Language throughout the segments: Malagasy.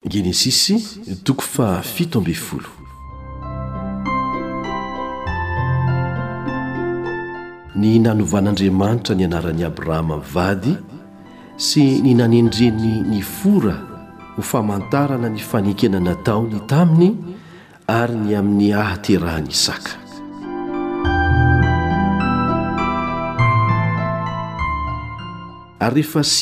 Genesisy toko fa 17. Ny nanovan'Andriamanitra ny anaran'i Abrahama vady sy ny nanendreny ny fora ho famantarana ny fanekena nataony taminy ary ny amin'ny ahaterahany Isaka. Ary rehefa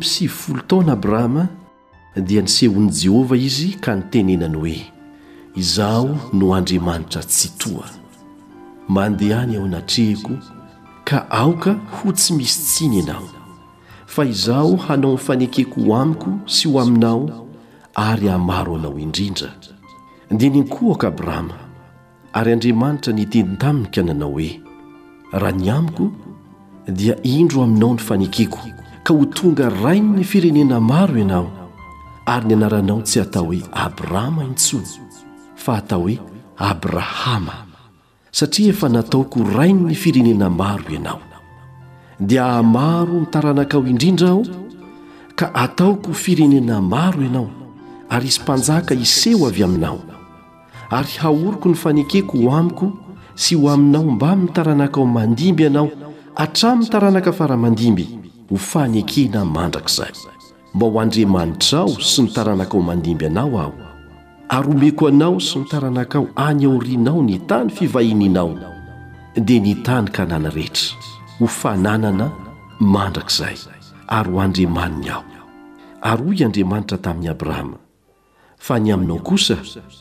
7 taona Abrahama dia nisehon'i Jehova izy ka nitenenany hoe: izaho no Andriamanitra tsy toa, mandehany ao anatrehiko ka aoka ho tsy misy tsiny ianao, fa izaho hanao ny fanekeko ho amiko sy ho aminao ary hamaro anao indrindra. Dia ninkohaka Abrahama, ary Andriamanitra niteny taminy ka nanao hoe: raha ny amiko dia indro aminao ny fanekeko ka ho tonga rainy ny firenena maro ianao, ary ny anaranao tsy atao hoe Abrahama intsony fa atao hoe Abrahama, satria efa nataoko rainy ny firenena maro ianao. Dia hamaro ny taranakao indrindra aho ka ataoko firenena maro ianao, ary isy mpanjaka iseho avy aminao, ary haoroko ny fanekeko ho amiko sy ho aminao mba amin'ny taranakao mandimby ianao hatramin'ny taranaka faramandimby ho fanekena mandrakizay, mba ho Andriamanitrao sy ny taranakao mandimby anao aho, ary omeko anao sy ny taranakao any aorianao ny tany fivahinianao dia ny tany Kanana rehetra ho fananana mandrakizay, ary ho Andriamaniny aho. Ary hoy Andriamanitra tamin'ny Abrahama: fa ny aminao kosa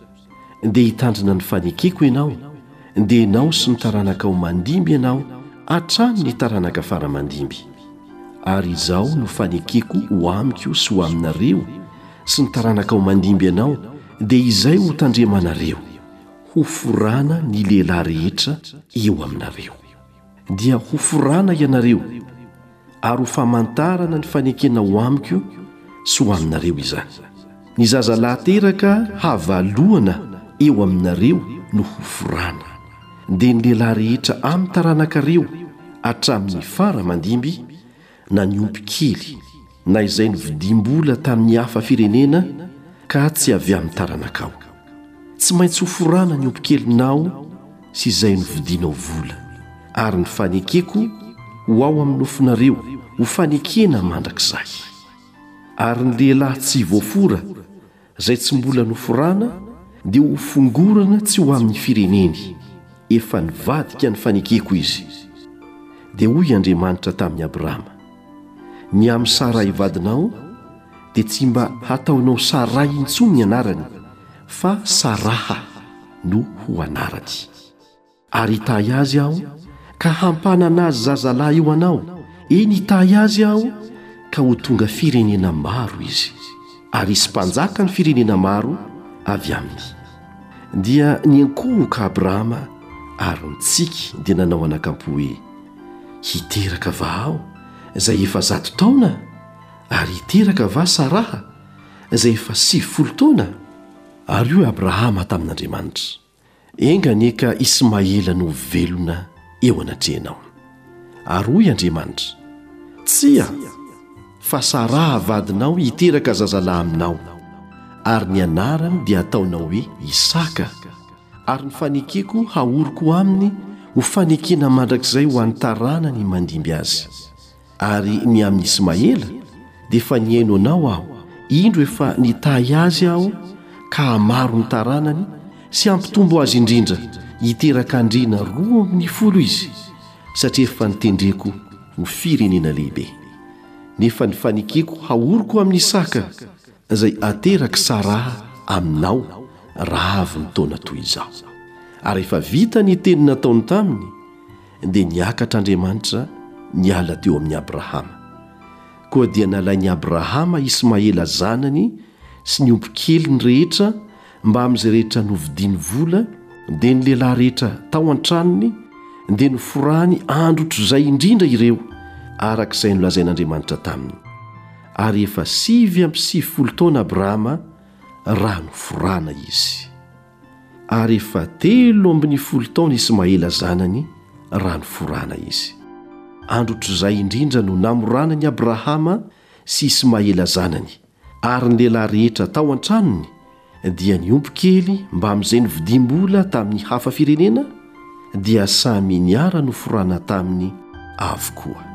dia hitandrina ny fanekeko ianao, dia ianao sy ny taranakao mandimby ianao hatramin'ny taranaka faramandimby. Ary izaho no fanekeko ho amiko sy ho aminareo sy ny taranakao mandimby ianao, dia izay ho tandremanareo ho forana ny lehilahy rehetra eo aminareo. Dia ho forana ianareo ary ho famantarana ny fanekena ho amiko sy ho aminareo izany. Ny zazalahy teraka havalohana eo aminareo no ho forana, dia ny lehilahy rehetra amin'ny taranakareo hatramin'ny faramandimby, na ny omby kely na izay nividim-bola tamin'ny hafa firenena ka tsy avy amin'ny taranakao, tsy maintsy ho forana ny omby kelinao sy izay nividianao vola, ary ny fanekeko ho ao amin'ny nofonareo ho fanekena mandrakizay. Ary ny lehilahy tsy voafora izay tsy mbola noforana dia ho fongorana tsy ho amin'ny fireneny, efa nivadika ny fanekeko izy. Dia hoy Andriamanitra tamin'ny Abrahama: ny amin'ny Sarai vadinao dia tsy mba hataonao Sarai intsony ny anarany, fa Saraha no ho anarany. Ary hitahy azy aho ka hampanana azy zazalahy eo anao, eny hitahy azy aho ka ho tonga firenena maro izy, ary isy mpanjaka ny firenena maro avy aminy. Dia niankohoka Abrahama ary nitsiky dia nanao anakampo hoe: hiteraka va aho izay efa 100 taona, ary hiteraka va Saraha izay efa 70 taona? Ary io Abrahama tamin'Andriamanitra: enganeka Ismaela no velona eo anatrehanao. Ary hoy Andriamanitra: tsia, fa Saraha vadinao hiteraka zazalahy aminao, ary ny anarany dia ataonao hoe Isaka, ary ny fanekeko haoroko aminy ho fanekena mandrakizay ho an'ny taranany mandimby azy. Ary ny amin'ny Ismaela dia efa niaino anao aho, indro efa nitahy azy aho ka hamaro ny taranany sy hampitombo azy indrindra, hiteraka andrina 12 izy, satria efa nitendreko ho firenena lehibe. Nefa ny fanekeko haoroko amin'ny Isaka izay ateraka Saraha aminao raha avy ny taona toy izao. Ary efa vita ny teny nataony taminy dia niakatra Andriamanitra niala teo amin'ny Abrahama. Koa dia nalain'i Abrahama Ismaela zanany sy ny omby keliny rehetra mba amin'izay rehetra novidiany vola, dia ny lehilahy rehetra tao an-tranony dia noforany andro zay indrindra ireo, arak'izay nolazain'Andriamanitra taminy. Ary efa 7 taona Abrahama raha noforana izy. Ary efa 13 taona Ismaela zanany raha noforana izy. Andro zay indrindra no namoranany Abrahama sy Ismaela zanany, ary ny lehilahy rehetra tao an-tranony dia niompy kely mba amin'izay nividim-bola tamin'ny hafa firenena dia samy niara no forana taminy avokoa.